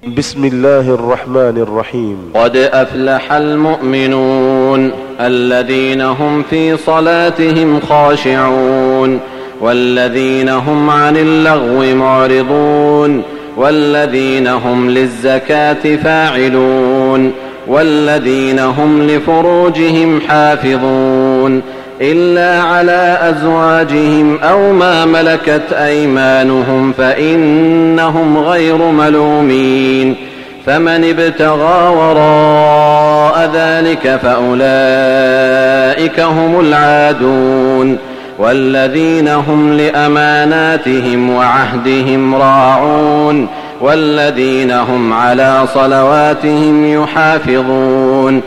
بسم الله الرحمن الرحيم. قد أفلح المؤمنون الذين هم في صلاتهم خاشعون والذين هم عن اللغو معرضون والذين هم للزكاة فاعلون والذين هم لفروجهم حافظون إلا على أزواجهم أو ما ملكت أيمانهم فإنهم غير ملومين. فمن ابتغى وراء ذلك فأولئك هم العادون والذين هم لأماناتهم وعهدهم راعون والذين هم على صلواتهم يحافظون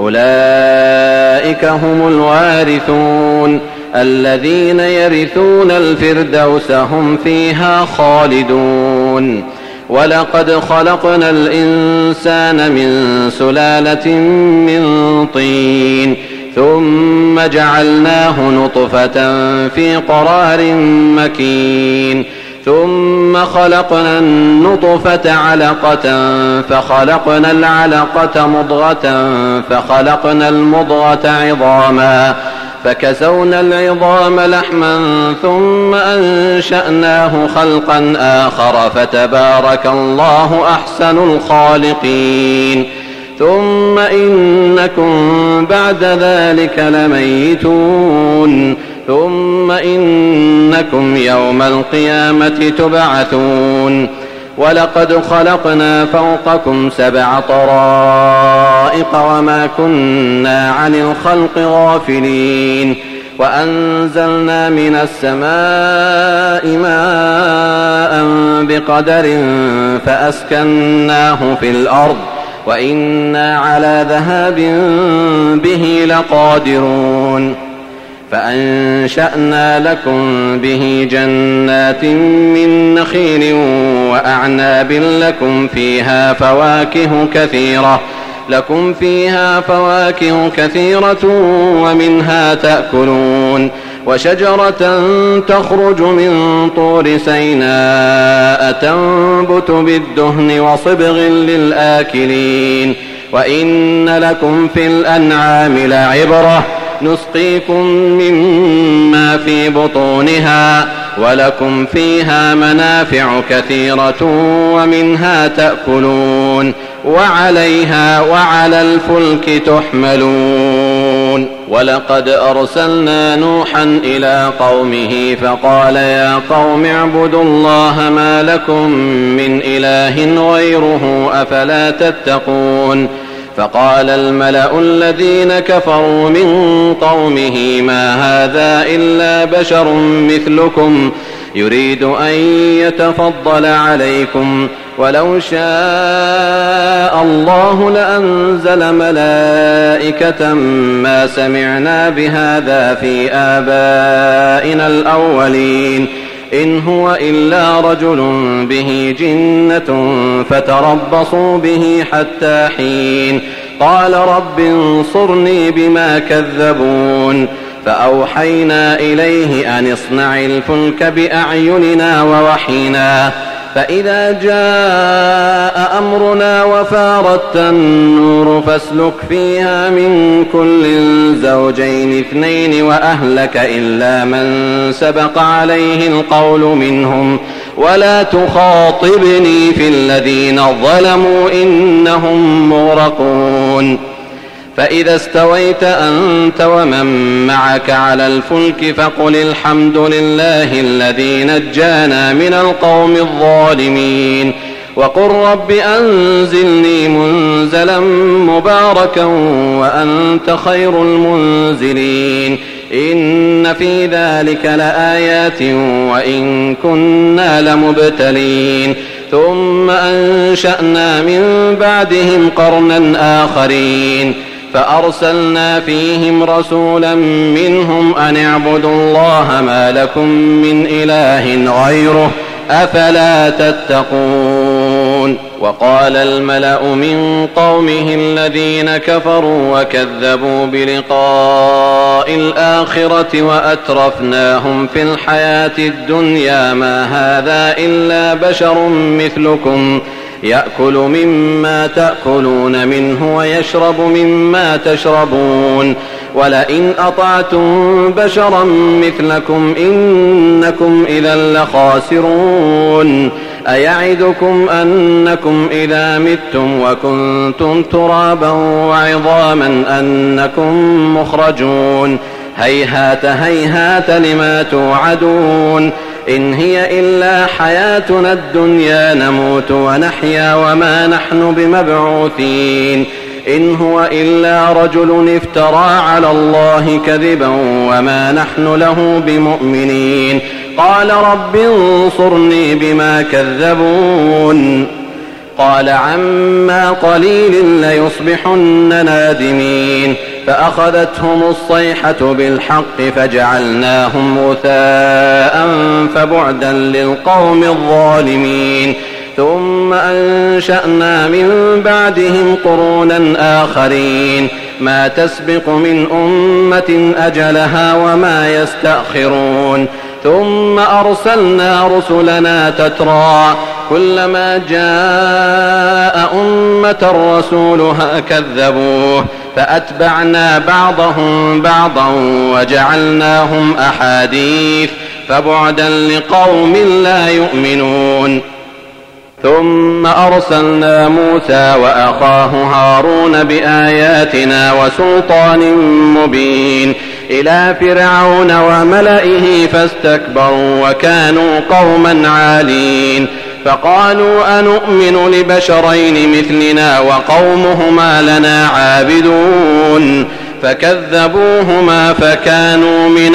أولئك هم الوارثون الذين يرثون الفردوس هم فيها خالدون. ولقد خلقنا الإنسان من سلالة من طين ثم جعلناه نطفة في قرار مكين ثم خلقنا النطفة علقة فخلقنا العلقة مضغة فخلقنا المضغة عظاما فكسونا العظام لحما ثم أنشأناه خلقا آخر فتبارك الله أحسن الخالقين. ثم إنكم بعد ذلك لميتون ثم إنكم يوم القيامة تبعثون. ولقد خلقنا فوقكم 7 طرائق وما كنا عن الخلق غافلين وأنزلنا من السماء ماء بقدر فأسكناه في الأرض وإنا على ذهاب به لقادرون. فأنشأنا لكم به جنات من نخيل وأعناب لكم فيها فواكه كثيرة ومنها تأكلون وشجرة تخرج من طور سيناء تنبت بالدهن وصبغ للآكلين. وإن لكم في الأنعام لعبرة نسقيكم مما في بطونها ولكم فيها منافع كثيرة ومنها تأكلون وعليها وعلى الفلك تحملون. ولقد أرسلنا نوحا إلى قومه فقال يا قوم اعبدوا الله ما لكم من إله غيره أفلا تتقون. فقال الملأ الذين كفروا من قومه ما هذا إلا بشر مثلكم يريد أن يتفضل عليكم ولو شاء الله لأنزل ملائكة ما سمعنا بهذا في آبائنا الأولين إن هو إلا رجل به جنة فتربصوا به حتى حين. قال رب انصرني بما كذبون. فأوحينا إليه أن اصنع الفلك بأعيننا ووحينا فإذا جاء أمرنا وفارت النور فاسلك فيها من كل زوجين 2 وأهلك إلا من سبق عليه القول منهم ولا تخاطبني في الذين ظلموا إنهم مغرقون. فإذا استويت أنت ومن معك على الفلك فقل الحمد لله الذي نجانا من القوم الظالمين وقل رب أنزلني منزلا مباركا وأنت خير المنزلين. إن في ذلك لآيات وإن كنا لمبتلين. ثم أنشأنا من بعدهم قرنا آخرين فأرسلنا فيهم رسولا منهم أن اعبدوا الله ما لكم من إله غيره أفلا تتقون. وقال الملأ من قومه الذين كفروا وكذبوا بلقاء الآخرة وأترفناهم في الحياة الدنيا ما هذا إلا بشر مثلكم يأكل مما تأكلون منه ويشرب مما تشربون ولئن أطعتم بشرا مثلكم إنكم إذا لخاسرون أيعدكم أنكم إذا متم وكنتم ترابا وعظاما أنكم مخرجون هيهات هيهات لما توعدون إن هي إلا حياتنا الدنيا نموت ونحيا وما نحن بمبعوثين إن هو إلا رجل افترى على الله كذبا وما نحن له بمؤمنين قال رب انصرني بما كذبون قال عما قليل ليصبحن نادمين فأخذتهم الصيحة بالحق فجعلناهم غثاء فبعدا للقوم الظالمين ثم أنشأنا من بعدهم قرونا آخرين ما تسبق من أمة أجلها وما يستأخرون ثم أرسلنا رسلنا تترى كلما جاء أمة رسولها كذبوه فأتبعنا بعضهم بعضا وجعلناهم أحاديث فبعدا لقوم لا يؤمنون ثم أرسلنا موسى وأخاه هارون بآياتنا وسلطان مبين إلى فرعون وملئه فاستكبروا وكانوا قوما عالين فقالوا أنؤمن لبشرين مثلنا وقومهما لنا عابدون فكذبوهما فكانوا من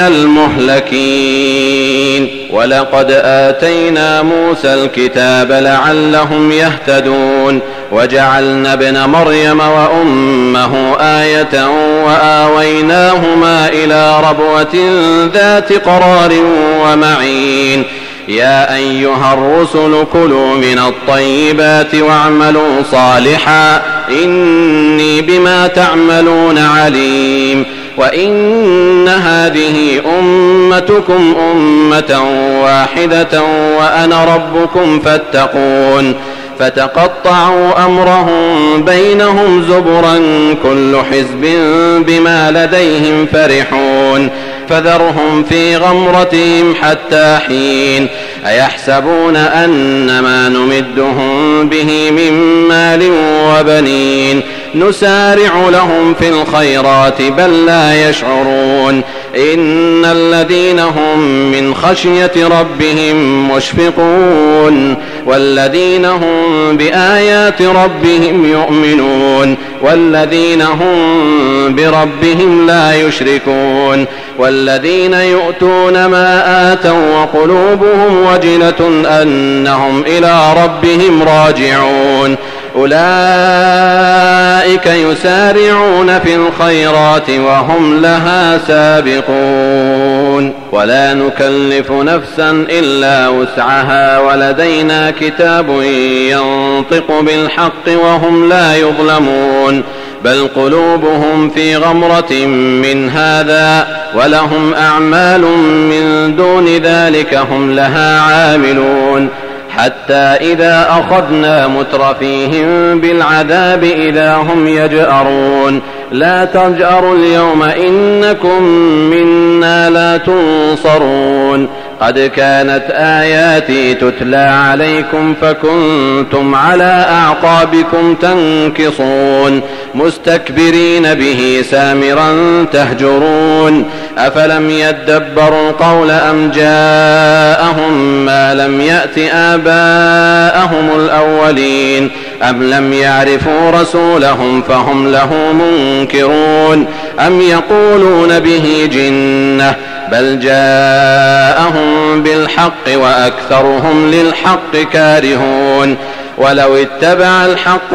المهلكين ولقد آتينا موسى الكتاب لعلهم يهتدون وجعلنا ابن مريم وأمه آية وآويناهما إلى ربوة ذات قرار ومعين يا أيها الرسل كلوا من الطيبات واعملوا صالحا إني بما تعملون عليم وإن هذه أمتكم أمة واحدة وأنا ربكم فاتقون فتقطعوا أمرهم بينهم زبرا كل حزب بما لديهم فرحون فذرهم في غمرتهم حتى حين أيحسبون أن ما نمدهم به من مال وبنين نسارع لهم في الخيرات بل لا يشعرون إن الذين هم من خشية ربهم مشفقون والذين هم بآيات ربهم يؤمنون والذين هم بربهم لا يشركون والذين يؤتون ما آتوا وقلوبهم وجلة أنهم إلى ربهم راجعون أولئك يسارعون في الخيرات وهم لها سابقون ولا نكلف نفسا إلا وسعها ولدينا كتاب ينطق بالحق وهم لا يظلمون بل قلوبهم في غمرة من هذا ولهم أعمال من دون ذلك هم لها عاملون حتى إذا أخذنا مترفيهم بالعذاب إذا هم يجأرون لا تجأروا اليوم إنكم منا لا تنصرون قد كانت آياتي تتلى عليكم فكنتم على أعقابكم تنكصون مستكبرين به سامرا تهجرون أفلم يدبروا القول أم جاءهم ما لم يأت آباءهم الأولين أم لم يعرفوا رسولهم فهم له منكرون أم يقولون به جنة بل جاءهم بالحق وأكثرهم للحق كارهون ولو اتبع الحق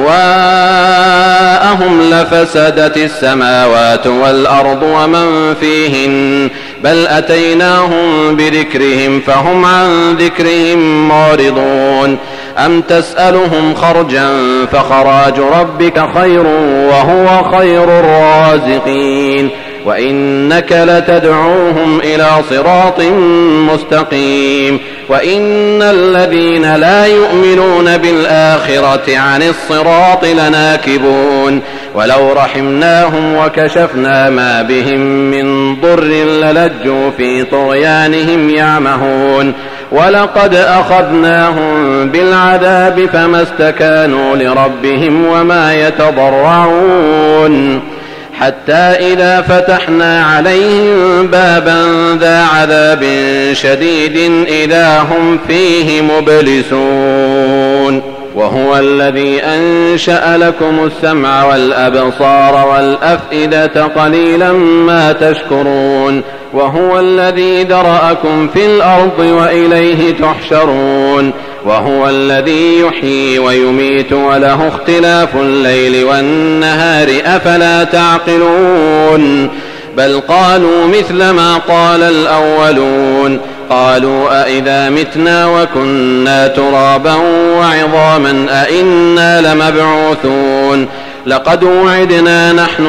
أهواءهم لفسدت السماوات والأرض ومن فيهن بل أتيناهم بذكرهم فهم عن ذكرهم معرضون أم تسألهم خرجا فخراج ربك خير وهو خير الرازقين وإنك لتدعوهم إلى صراط مستقيم وإن الذين لا يؤمنون بالآخرة عن الصراط لناكبون ولو رحمناهم وكشفنا ما بهم من ضر للجوا في طغيانهم يعمهون ولقد أخذناهم بالعذاب فما استكانوا لربهم وما يتضرعون حتى إذا فتحنا عليهم بابا ذا عذاب شديد إذا هم فيه مبلسون وهو الذي أنشأ لكم السمع والأبصار والأفئدة قليلا ما تشكرون وهو الذي ذرأكم في الأرض وإليه تحشرون وهو الذي يحيي ويميت وله اختلاف الليل والنهار أفلا تعقلون بل قالوا مثل ما قال الأولون قالوا أئذا متنا وكنا ترابا وعظاما أئنا لمبعوثون لقد وعدنا نحن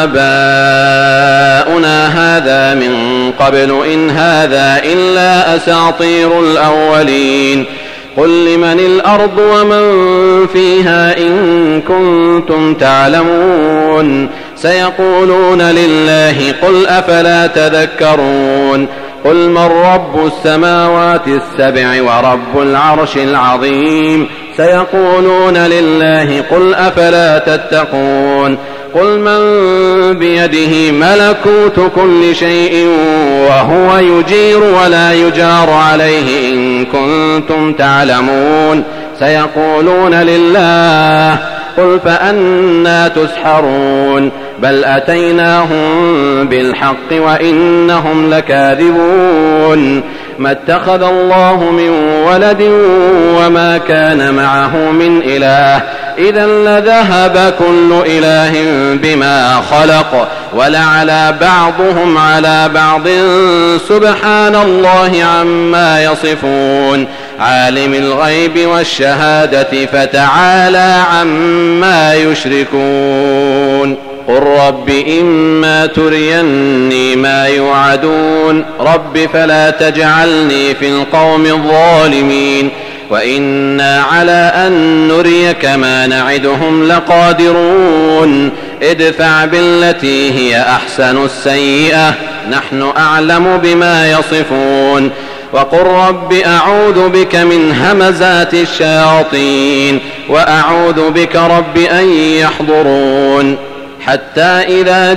وآباؤنا هذا من قبل إن هذا إلا أساطير الأولين قل لمن الأرض ومن فيها إن كنتم تعلمون سيقولون لله قل أفلا تذكرون قل من رب السماوات السبع ورب العرش العظيم سيقولون لله قل أفلا تتقون قل من بيده ملكوت كل شيء وهو يجير ولا يجار عليه إن كنتم تعلمون سيقولون لله قل فأنا تسحرون بل أتيناهم بالحق وإنهم لكاذبون ما اتخذ الله من ولد وما كان معه من إله إذا لذهب كل إله بما خلق ولعلى بعضهم على بعض سبحان الله عما يصفون عالم الغيب والشهادة فتعالى عما يشركون قل رب إما تريني ما يوعدون رب فلا تجعلني في القوم الظالمين وإنا على أن نريك ما نعدهم لقادرون ادفع بالتي هي أحسن السيئة نحن أعلم بما يصفون وقل رب أعوذ بك من همزات الشياطين وأعوذ بك رب أن يحضرون حتى إذا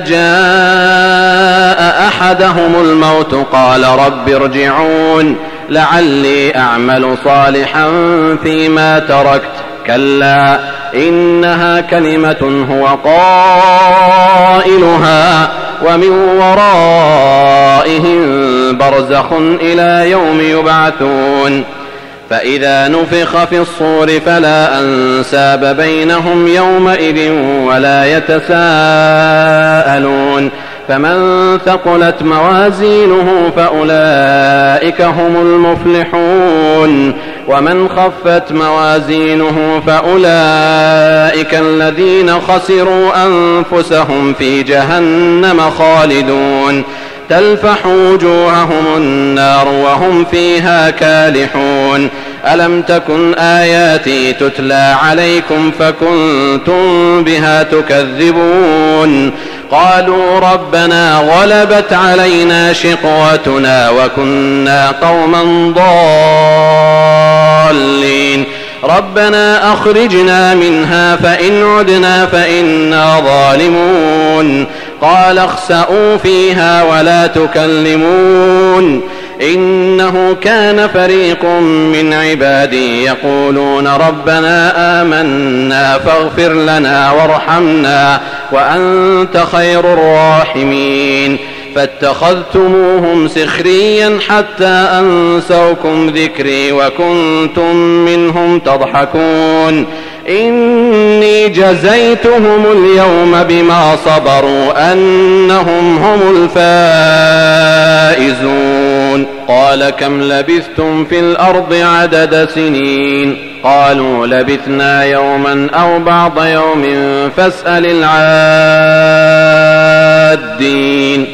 جاء أحدهم الموت قال رب ارجعون لعلي أعمل صالحا فيما تركت كلا إنها كلمة هو قائلها ومن ورائهم برزخ إلى يوم يبعثون فإذا نفخ في الصور فلا أنساب بينهم يومئذ ولا يتساءلون فمن ثقلت موازينه فأولئك هم المفلحون ومن خفت موازينه فأولئك الذين خسروا أنفسهم في جهنم خالدون تلفح وجوههم النار وهم فيها كالحون ألم تكن آياتي تتلى عليكم فكنتم بها تكذبون قالوا ربنا غلبت علينا شقوتنا وكنا قوما ضالين ربنا أخرجنا منها فإن عدنا فإنا ظالمون قال اخسئوا فيها ولا تكلمون إنه كان فريق من عبادي يقولون ربنا آمنا فاغفر لنا وارحمنا وأنت خير الراحمين فاتخذتموهم سخريا حتى أنسوكم ذكري وكنتم منهم تضحكون إني جزيتهم اليوم بما صبروا أنهم هم الفائزون قال كم لبثتم في الأرض عدد سنين قالوا لبثنا يوما أو بعض يوم فاسأل العادين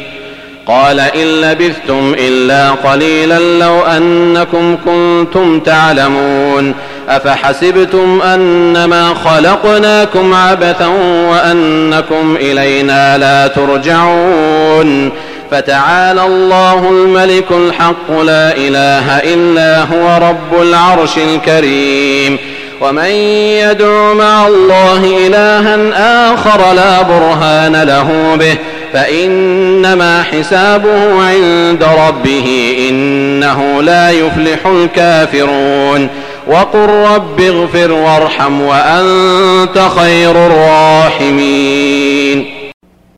قال إن لبثتم إلا قليلا لو أنكم كنتم تعلمون أفحسبتم أنما خلقناكم عبثا وأنكم إلينا لا ترجعون فتعالى الله الملك الحق لا إله إلا هو رب العرش الكريم ومن يدع مع الله إلها آخر لا برهان له به فإنما حسابه عند ربه إنه لا يفلح الكافرون وقل رب اغفر وارحم وأنت خير الراحمين